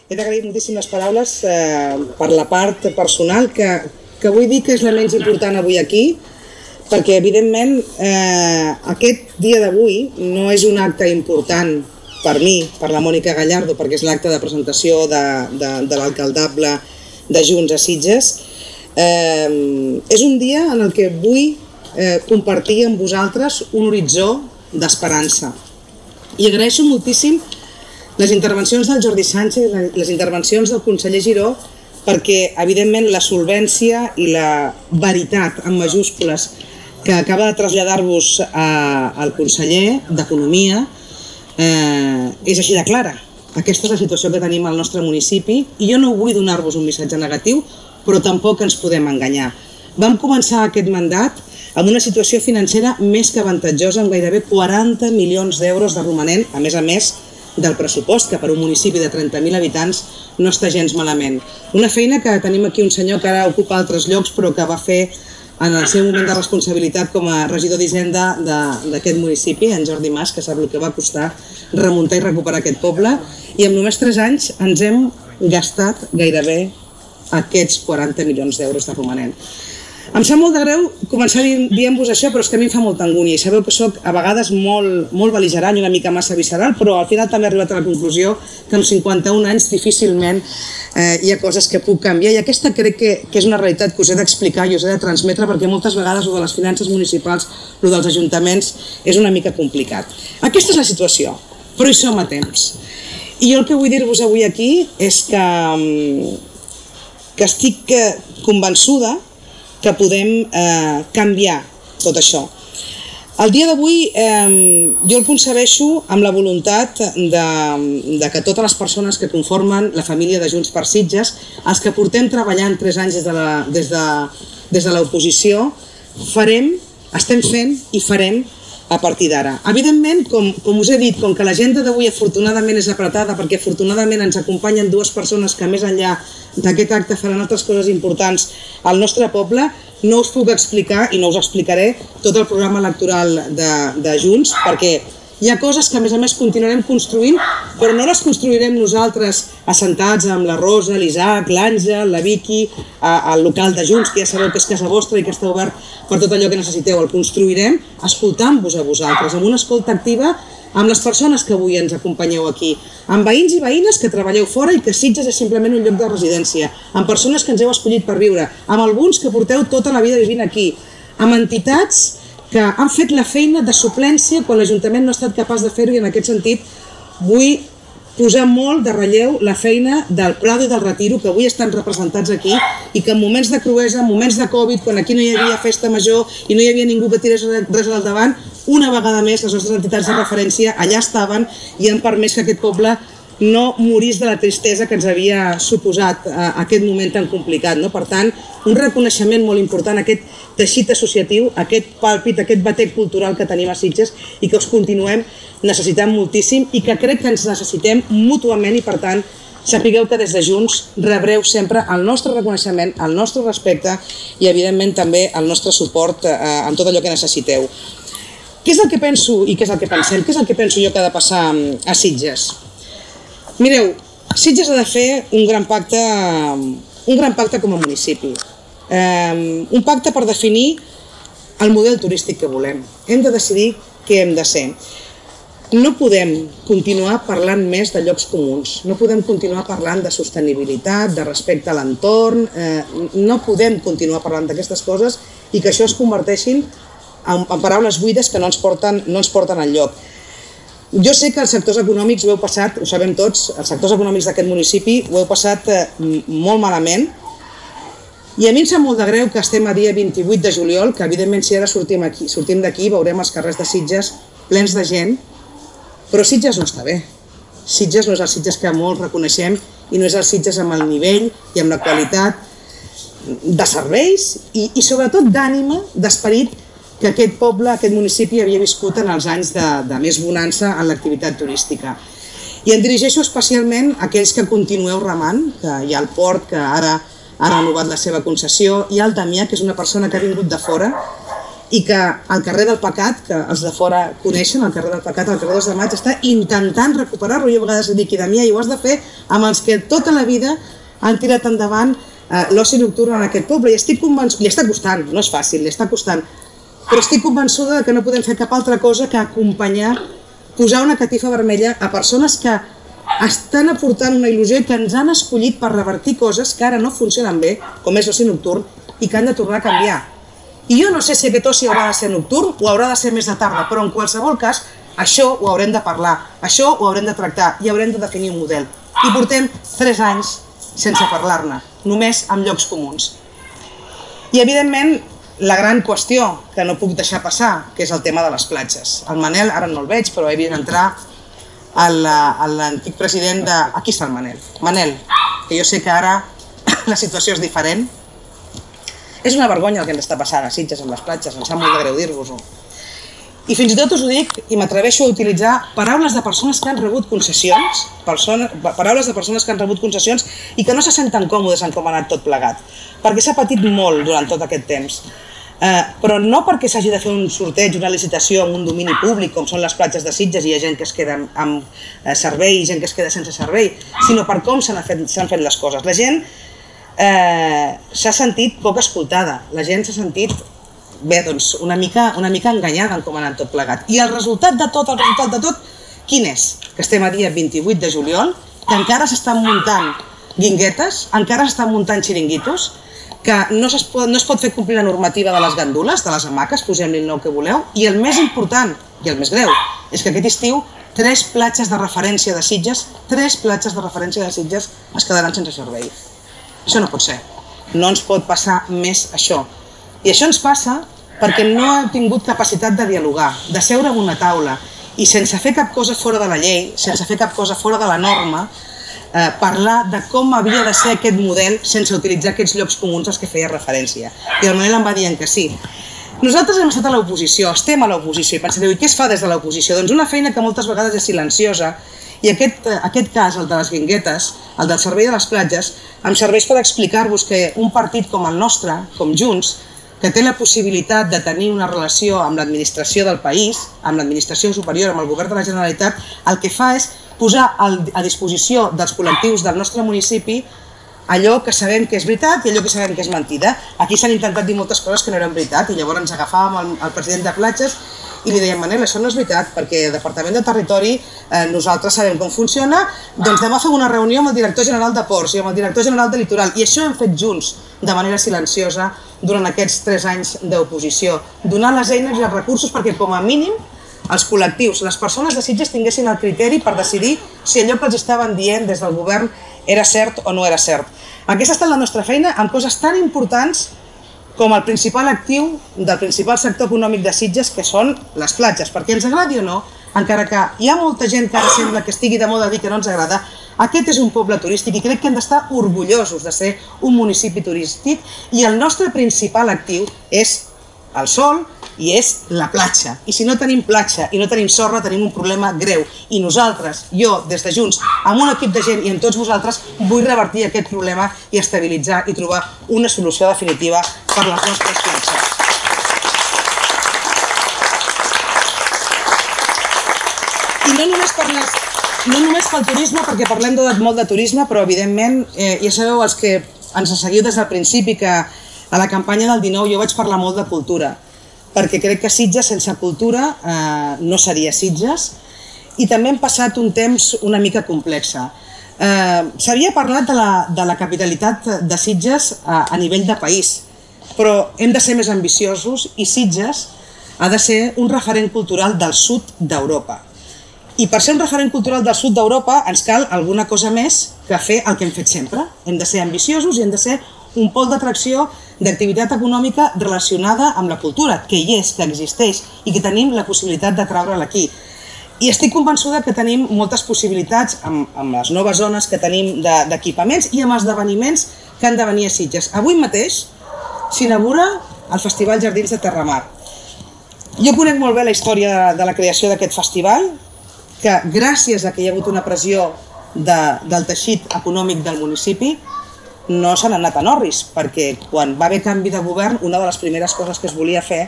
He d'agrair moltíssim les paraules per la part personal, que vull dir que és la menys important avui aquí, perquè evidentment aquest dia d'avui no és un acte important per mi, per la Mònica Gallardo, perquè és l'acte de presentació de l'alcaldable de Junts a Sitges. És un dia en el que vull compartir amb vosaltres un horitzó d'esperança. I agraeixo moltíssim les intervencions del Jordi Sánchez, les intervencions del conseller Giró, perquè evidentment la solvència i la veritat en majúscules que acaba de traslladar-vos al conseller d'Economia és així de clara. Aquesta és la situació que tenim al nostre municipi i jo no vull donar-vos un missatge negatiu, però tampoc ens podem enganyar. Vam començar aquest mandat amb una situació financera més que avantatjosa, amb gairebé 40 milions d'euros de romanent, a més del pressupost, que per un municipi de 30.000 habitants no està gens malament. Una feina que tenim aquí un senyor que ara ocupa altres llocs, però que va fer en el seu moment de responsabilitat com a regidor d'Hisenda d'aquest municipi, en Jordi Mas, que sap el que va costar remuntar i recuperar aquest poble, i en només 3 anys ens hem gastat gairebé aquests 40 milions d'euros de romanent. Em sap molt de greu començar dient-vos això, però és que a mi em fa molta angúnia i sabeu que sóc a vegades molt bel·ligerant i una mica massa visceral, però al final també he arribat a la conclusió que amb 51 anys difícilment hi ha coses que puc canviar, i aquesta crec que és una realitat que us he d'explicar i us he de transmetre, perquè moltes vegades el de les finances municipals, el dels ajuntaments, és una mica complicat. Aquesta és la situació, però hi som a temps. I jo el que vull dir-vos avui aquí és que estic convençuda que podem canviar tot això. El dia d'avui jo el concebeixo amb la voluntat de que totes les persones que conformen la família de Junts per Sitges, els que portem treballant 3 anys des de l'oposició, estem fent i farem a partir d'ara. Evidentment, com us he dit, com que l'agenda d'avui afortunadament és apretada, perquè afortunadament ens acompanyen 2 persones que més enllà d'aquest acte faran altres coses importants al nostre poble, no us puc explicar i no us explicaré tot el programa electoral de Junts, perquè hi ha coses que a més continuarem construint, però no les construirem nosaltres assentats amb la Rosa, l'Isaac, l'Àngel, la Vicky, al local de Junts, que ja sabeu que és casa vostra i que està obert per tot allò que necessiteu. El construirem escoltant-vos a vosaltres, amb una escolta activa amb les persones que avui ens acompanyeu aquí, amb veïns i veïnes que treballeu fora i que Sitges és simplement un lloc de residència, amb persones que ens heu escollit per viure, amb alguns que porteu tota la vida vivint aquí, amb entitats que han fet la feina de suplència quan l'Ajuntament no ha estat capaç de fer-ho, i en aquest sentit vull posar molt de relleu la feina del Prado i del Retiro, que avui estan representats aquí i que en moments de cruesa, en moments de Covid, quan aquí no hi havia festa major i no hi havia ningú que tirés res al davant, una vegada més les nostres entitats de referència allà estaven i han permès que aquest poble no morís de la tristesa que ens havia suposat aquest moment tan complicat. Per tant, un reconeixement molt important a aquest teixit associatiu, aquest pàlpit, aquest batec cultural que tenim a Sitges i que us continuem necessitant moltíssim i que crec que ens necessitem mútuament, i per tant sapigueu que des de Junts rebreu sempre el nostre reconeixement, el nostre respecte i evidentment també el nostre suport en tot allò que necessiteu. Què és el que penso i què és el que pensem? Què és el que penso jo que ha de passar a Sitges? Mireu, Sitges ha de fer un gran pacte com a municipi. Un pacte per definir el model turístic que volem. Hem de decidir què hem de ser. No podem continuar parlant més de llocs comuns, no podem continuar parlant de sostenibilitat, de respecte a l'entorn, no podem continuar parlant d'aquestes coses i que això es converteixin en paraules buides que no ens porten enlloc. Jo sé que els sectors econòmics ho heu passat, ho sabem tots, els sectors econòmics d'aquest municipi ho heu passat molt malament, i a mi em sap molt de greu que estem a dia 28 de juliol, que evidentment si ara sortim d'aquí veurem els carrers de Sitges plens de gent, però Sitges no està bé. Sitges no és el Sitges que molts reconeixem i no és el Sitges amb el nivell i amb la qualitat de serveis i sobretot d'ànima, d'esperit que aquest poble, aquest municipi havia viscut en els anys de més bonança en l'activitat turística. I em dirigeixo especialment a aquells que continueu remant, que hi ha el port que ara ha renovat la seva concessió, hi ha el Damià, que és una persona que ha vingut de fora, i que el carrer del Pecat, que els de fora coneixen, el carrer del Pecat, el carrer 2 de Maig, està intentant recuperar-lo. Jo a vegades dic, Damià, i ho has de fer amb els que tota la vida han tirat endavant l'oci nocturn en aquest poble. I estic convençuda, li està costant, no és fàcil, li està costant, però estic convençuda que no podem fer cap altra cosa que acompanyar, posar una catifa vermella a persones que estan aportant una il·lusió i que ens han escollit per revertir coses que ara no funcionen bé, com és l'oci nocturn, i que han de tornar a canviar. I jo no sé si aquest oci haurà de ser nocturn o haurà de ser més de tarda, però en qualsevol cas, això ho haurem de parlar, això ho haurem de tractar i haurem de definir un model. I portem 3 anys sense parlar-ne, només amb llocs comuns. I evidentment, la gran qüestió que no puc deixar passar, que és el tema de les platges. El Manel, ara no el veig, però he vist entrar l'antic president de... Aquí està el Manel. Manel, que jo sé que ara la situació és diferent. És una vergonya el que ens està passant a Sitges amb les platges, em sap molt de greu dir-vos-ho. I fins i tot us ho dic i m'atreveixo a utilitzar paraules de persones que han rebut concessions, paraules de persones que han rebut concessions i que no se senten còmodes en com ha anat tot plegat, perquè s'ha patit molt durant tot aquest temps. Però no perquè s'hagi de fer un sorteig, una licitació en un domini públic, com són les platges de Sitges, i hi ha gent que es queda amb servei i gent que es queda sense servei, sinó per com s'han fet les coses. La gent s'ha sentit poc escoltada, la gent s'ha sentit una mica enganyada en com ha anat tot plegat. I el resultat de tot, quin és? Que estem a dia 28 de juliol, que encara s'estan muntant guinguetes, encara s'estan muntant xiringuitos, que no es pot fer complir la normativa de les gandules, de les hamaques, posem-li el nom que voleu, i el més important, i el més greu, és que aquest estiu 3 platges de referència de Sitges, es quedaran sense servei. Això no pot ser, no ens pot passar més això. I això ens passa perquè no hem tingut capacitat de dialogar, de seure en una taula i sense fer cap cosa fora de la llei, sense fer cap cosa fora de la norma, parlar de com havia de ser aquest model sense utilitzar aquests llocs comuns als que feia referència. I el Manel em va dient que sí. Nosaltres hem estat a l'oposició, estem a l'oposició, i pensareu, i què es fa des de l'oposició? Doncs una feina que moltes vegades és silenciosa, i aquest cas, el de les guinguetes, el del servei de les platges, em serveix per explicar-vos que un partit com el nostre, com Junts, que té la possibilitat de tenir una relació amb l'administració del país, amb l'administració superior, amb el govern de la Generalitat, el que fa és posar a disposició dels col·lectius del nostre municipi allò que sabem que és veritat i allò que sabem que és mentida. Aquí s'han intentat dir moltes coses que no eren veritat i llavors ens agafàvem el president de platges i li dèiem, Manel, això no és veritat, perquè el Departament de Territori nosaltres sabem com funciona, doncs demà fem una reunió amb el director general de Ports i amb el director general de Litoral, i això hem fet junts, de manera silenciosa, durant aquests 3 anys d'oposició, donar les eines i els recursos perquè, com a mínim, els col·lectius, les persones de Sitges tinguessin el criteri per decidir si allò que els estaven dient des del govern era cert o no era cert. Aquesta ha estat la nostra feina amb coses tan importants com el principal actiu del principal sector econòmic de Sitges, que són les platges. Perquè ens agradi o no, encara que hi ha molta gent que ara sembla que estigui de moda dir que no ens agrada, aquest és un poble turístic i crec que hem d'estar orgullosos de ser un municipi turístic i el nostre principal actiu és el sol i és la platja. I si no tenim platja i no tenim sorra, tenim un problema greu. I nosaltres, jo, des de Junts, amb un equip de gent i amb tots vosaltres, vull revertir aquest problema i estabilitzar i trobar una solució definitiva per les nostres platges. I no només pel turisme, perquè parlem molt de turisme, però evidentment, ja sabeu els que ens seguiu des del principi que a la campanya del 19 jo vaig parlar molt de cultura, perquè crec que Sitges sense cultura no seria Sitges, i també hem passat un temps una mica complex. S'havia parlat de la capitalitat de Sitges a nivell de país, però hem de ser més ambiciosos i Sitges ha de ser un referent cultural del sud d'Europa. I per ser un referent cultural del sud d'Europa ens cal alguna cosa més que fer el que hem fet sempre. Hem de ser ambiciosos i hem de ser un pol d'atracció d'activitat econòmica relacionada amb la cultura, que hi és, que existeix i que tenim la possibilitat de treure'l aquí. I estic convençuda que tenim moltes possibilitats amb les noves zones que tenim d'equipaments i amb esdeveniments que han de venir a Sitges. Avui mateix s'inaugura el Festival Jardins de Terramar. Jo conec molt bé la història de la creació d'aquest festival, que gràcies a que hi ha hagut una pressió del teixit econòmic del municipi no se n'ha anat a Norris, perquè quan va haver canvi de govern una de les primeres coses que es volia fer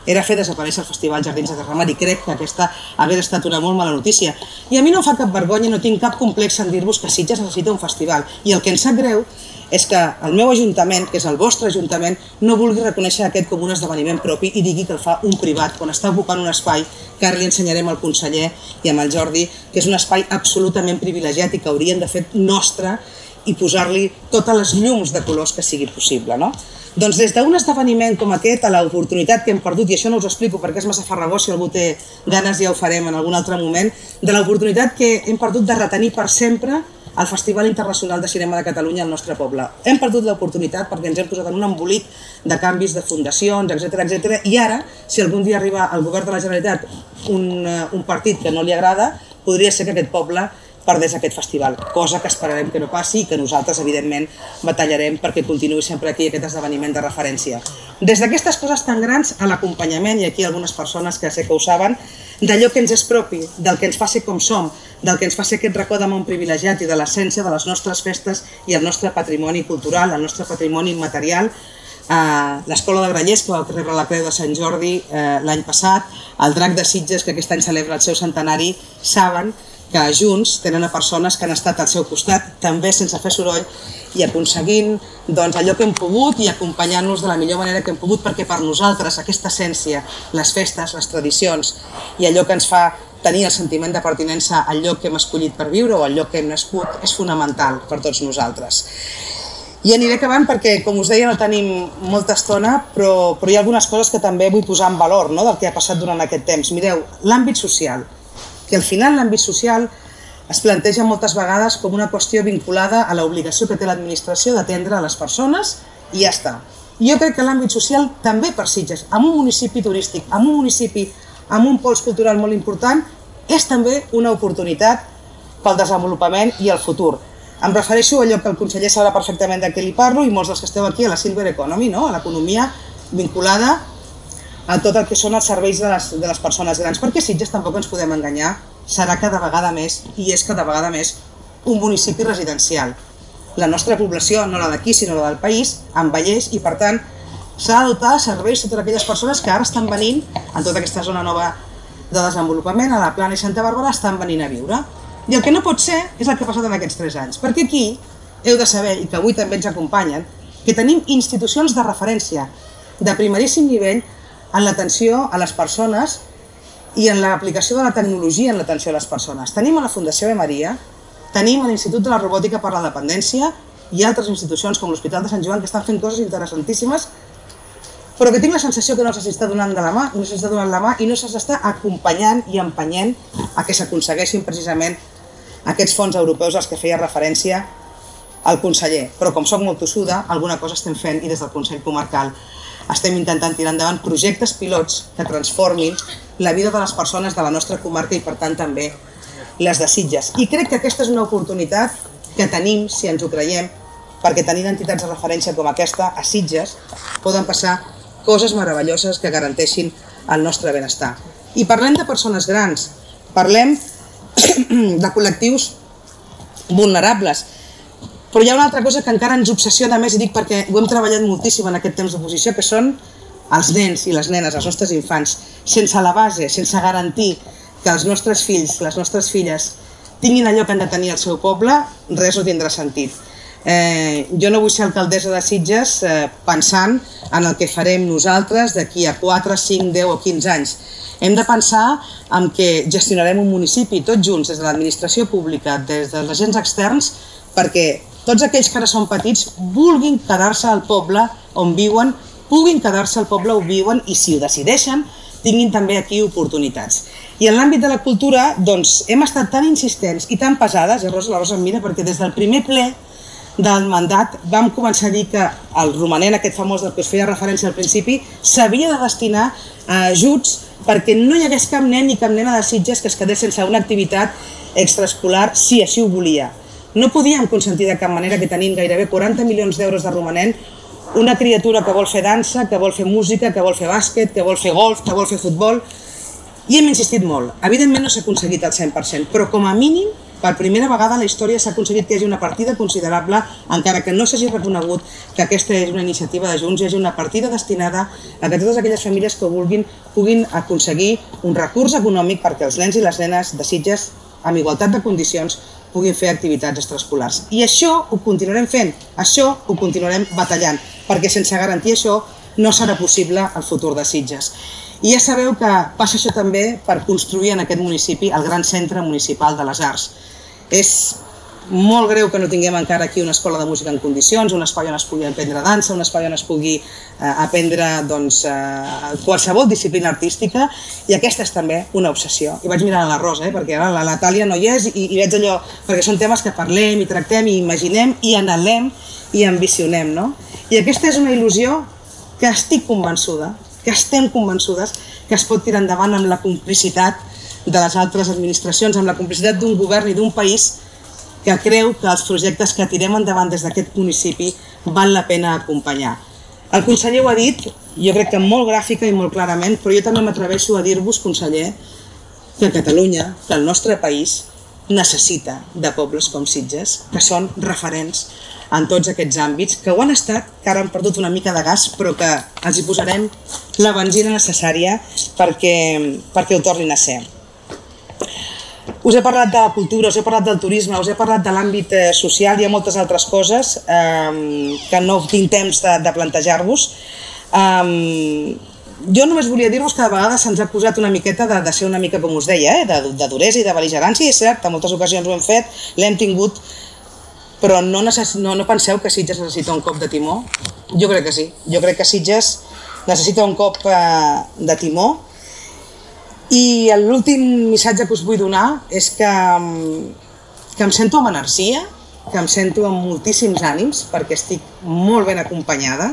era fer desaparèixer el Festival Jardins de Terramar, i crec que aquesta hagués estat una molt mala notícia. I a mi no em fa cap vergonya, no tinc cap complex en dir-vos que Sitges necessita un festival. I el que ens sap greu és que el meu ajuntament, que és el vostre ajuntament, no vulgui reconèixer aquest com un esdeveniment propi i digui que el fa un privat quan està ocupant un espai que ara li ensenyarem al conseller i amb el Jordi, que és un espai absolutament privilegiat i que haurien de fer nostre i posar-li totes les llums de colors que sigui possible, no? Doncs des d'un esdeveniment com aquest, a l'oportunitat que hem perdut, i això no us ho explico perquè és massa farragós, si algú té ganes ja ho farem en algun altre moment, de l'oportunitat que hem perdut de retenir per sempre el Festival Internacional de Cinema de Catalunya al nostre poble. Hem perdut l'oportunitat perquè ens hem posat en un embolic de canvis de fundacions, etc. I ara, si algun dia arriba al govern de la Generalitat un partit que no li agrada, podria ser que aquest poble perdés aquest festival, cosa que esperarem que no passi i que nosaltres, evidentment, batallarem perquè continuï sempre aquí aquest esdeveniment de referència. Des d'aquestes coses tan grans a l'acompanyament, i aquí algunes persones que sé que ho saben, d'allò que ens és propi, del que ens fa ser com som, del que ens fa ser aquest racó de món privilegiat i de l'essència de les nostres festes i el nostre patrimoni cultural, el nostre patrimoni immaterial, l'Escola de Grallers, que va rebre la Creu de Sant Jordi l'any passat, el Drac de Sitges, que aquest any celebra el seu centenari, saben que junts tenen a persones que han estat al seu costat, també sense fer soroll, i aconseguint allò que hem pogut i acompanyant-nos de la millor manera que hem pogut, perquè per nosaltres aquesta essència, les festes, les tradicions i allò que ens fa tenir el sentiment de pertinença al lloc que hem escollit per viure o al lloc que hem nascut és fonamental per tots nosaltres. I aniré acabant perquè, com us deia, no tenim molta estona, però hi ha algunes coses que també vull posar en valor, no?, del que ha passat durant aquest temps. Mireu, l'àmbit social, que al final l'àmbit social es planteja moltes vegades com una qüestió vinculada a l'obligació que té l'administració d'atendre a les persones i ja està. Jo crec que l'àmbit social també per Sitges, en un municipi turístic, en un municipi amb un pols cultural molt important, és també una oportunitat pel desenvolupament i el futur. Em refereixo a allò que el conseller sabrà perfectament de què li parlo i molts dels que esteu aquí, a la Silver Economy, no?, a l'economia vinculada a tot el que són els serveis de les persones grans, perquè Sitges, tampoc ens podem enganyar, serà cada vegada més, i és cada vegada més, un municipi residencial. La nostra població, no la d'aquí, sinó la del país, envelleix i, per tant, s'ha de dotar de serveis a totes aquelles persones que ara estan venint, en tota aquesta zona nova de desenvolupament, a la Plana i Santa Bàrbara, estan venint a viure. I el que no pot ser és el que ha passat en aquests 3 anys, perquè aquí heu de saber, i que avui també ens acompanyen, que tenim institucions de referència de primeríssim nivell en l'atenció a les persones i en l'aplicació de la tecnologia en l'atenció a les persones. Tenim a la Fundació Ave Maria, tenim a l'Institut de la Robòtica per la Dependència i altres institucions com l'Hospital de Sant Joan que estan fent coses interessantíssimes, però que tinc la sensació que no se'ls està donant la mà i no se'ls està acompanyant i empenyent a que s'aconsegueixin precisament aquests fons europeus als que feia referència el conseller. Però com soc molt tossuda, alguna cosa estem fent i des del Consell Comarcal estem intentant tirar endavant projectes pilots que transformin la vida de les persones de la nostra comarca i, per tant, també les de Sitges. I crec que aquesta és una oportunitat que tenim, si ens ho creiem, perquè tenint entitats de referència com aquesta, a Sitges, poden passar coses meravelloses que garanteixin el nostre benestar. I parlem de persones grans, parlem de col·lectius vulnerables, però hi ha una altra cosa que encara ens obsessiona més, i dic perquè ho hem treballat moltíssim en aquest temps d'oposició, que són els nens i les nenes, els nostres infants. Sense la base, sense garantir que els nostres fills, les nostres filles, tinguin allò que han de tenir al seu poble, res no tindrà sentit. Jo no vull ser alcaldessa de Sitges pensant en el que farem nosaltres d'aquí a 4, 5, 10 o 15 anys. Hem de pensar en que gestionarem un municipi tots junts, des de l'administració pública, des dels agents externs, perquè tots aquells que ara són petits vulguin quedar-se al poble on viuen, puguin quedar-se al poble on viuen i, si ho decideixen, tinguin també aquí oportunitats. I en l'àmbit de la cultura, doncs, hem estat tan insistents i tan pesades, i la Rosa em mira, perquè des del primer ple del mandat vam començar a dir que el romanent, aquest famós del que us feia referència al principi, s'havia de destinar a ajuts perquè no hi hagués cap nen ni cap nena de Sitges que es quedés sense una activitat extraescolar si així ho volia. No podíem consentir de cap manera que tenim gairebé 40 milions d'euros de romanent una criatura que vol fer dansa, que vol fer música, que vol fer bàsquet, que vol fer golf, que vol fer futbol, i hem insistit molt. Evidentment no s'ha aconseguit al 100%, però com a mínim per primera vegada a la història s'ha aconseguit que hi hagi una partida considerable, encara que no s'hagi reconegut que aquesta és una iniciativa de Junts, hi hagi una partida destinada a que totes aquelles famílies que vulguin puguin aconseguir un recurs econòmic perquè els nens i les nenes de Sitges, amb igualtat de condicions, puguin fer activitats extraescolars. I això ho continuarem fent, això ho continuarem batallant, perquè sense garantir això no serà possible el futur de Sitges. I ja sabeu que passa això també per construir en aquest municipi el gran centre municipal de les arts. És molt greu que no tinguem encara aquí una escola de música en condicions, un espai on es pugui aprendre dansa, un espai on es pugui aprendre qualsevol disciplina artística, i aquesta és també una obsessió. I vaig mirar a la Rosa, perquè ara la Natàlia no hi és, i veig allò, perquè són temes que parlem i tractem i imaginem i anhelem i ambicionem, no? I aquesta és una il·lusió que estic convençuda, que estem convençudes que es pot tirar endavant amb la complicitat de les altres administracions, amb la complicitat d'un govern i d'un país que creu que els projectes que tirem endavant des d'aquest municipi val la pena acompanyar. El conseller ho ha dit, jo crec que molt gràfica i molt clarament, però jo també m'atreveixo a dir-vos, conseller, que Catalunya, que el nostre país, necessita de pobles com Sitges, que són referents en tots aquests àmbits, que ho han estat, que ara han perdut una mica de gas, però que els hi posarem la benzina necessària perquè ho tornin a ser. Us he parlat de la cultura, us he parlat del turisme, us he parlat de l'àmbit social, hi ha moltes altres coses que no tinc temps de plantejar-vos. Jo només volia dir-vos que de vegades se'ns ha acusat una miqueta de ser una mica, com us deia, de duresa i de bel·ligerància, i és cert, en moltes ocasions ho hem fet, l'hem tingut, però no penseu que Sitges necessita un cop de timó? Jo crec que sí, jo crec que Sitges necessita un cop de timó, i l'últim missatge que us vull donar és que em sento amb energia, que em sento amb moltíssims ànims, perquè estic molt ben acompanyada,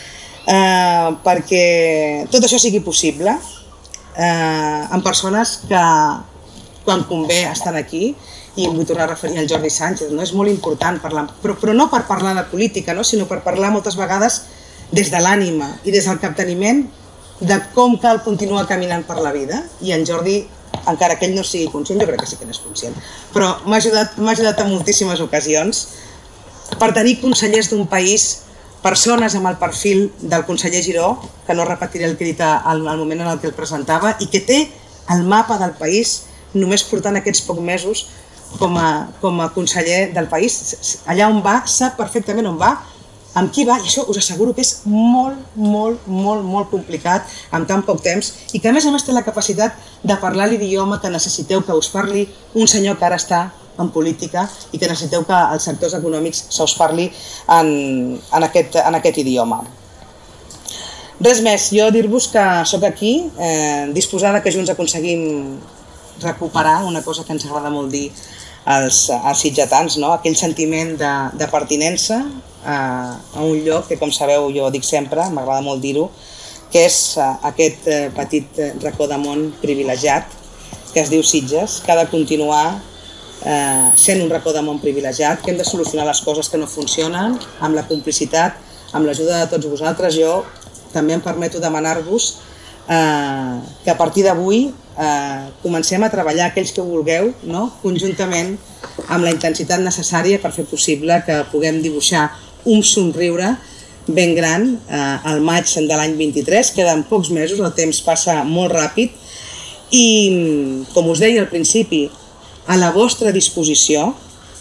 perquè tot això sigui possible, amb persones que quan convé estan aquí, i em vull tornar a referir al Jordi Sánchez, no? És molt important parlar, però no per parlar de política, no? Sinó per parlar moltes vegades des de l'ànima i des del capteniment de com cal continuar caminant per la vida, i en Jordi, encara que ell no sigui conscient, jo crec que sí que n'és conscient, però m'ha ajudat en moltíssimes ocasions per tenir consellers d'un país, persones amb el perfil del conseller Giró, que no repetiré el que he dit al moment en el que el presentava, i que té el mapa del país només portant aquests pocs mesos com a conseller del país. Allà on va, sap perfectament on va, amb qui va, i això us asseguro que és molt complicat en tan poc temps, i que a més té la capacitat de parlar l'idioma que necessiteu que us parli un senyor que ara està en política i que necessiteu que els sectors econòmics se us parli en aquest idioma. Res més, jo dir-vos que sóc aquí, disposada que junts aconseguim recuperar una cosa que ens agrada molt dir als sitgetans, aquell sentiment de pertinença a un lloc que, com sabeu, jo dic sempre, m'agrada molt dir-ho, que és aquest petit racó de món privilegiat que es diu Sitges, que ha de continuar sent un racó de món privilegiat, que hem de solucionar les coses que no funcionen amb la complicitat, amb l'ajuda de tots vosaltres. Jo també em permeto demanar-vos que a partir d'avui comencem a treballar aquells que vulgueu, conjuntament amb la intensitat necessària per fer possible que puguem dibuixar un somriure ben gran al maig de l'any 23. Queden pocs mesos, el temps passa molt ràpid i, com us deia al principi, a la vostra disposició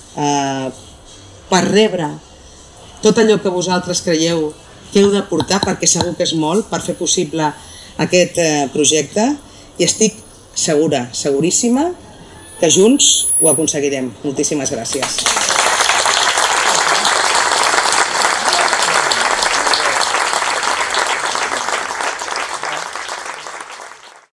per rebre tot allò que vosaltres creieu que heu de portar, perquè segur que és molt, per fer possible aquest projecte, i estic segura, seguríssima, que junts ho aconseguirem. Moltíssimes gràcies.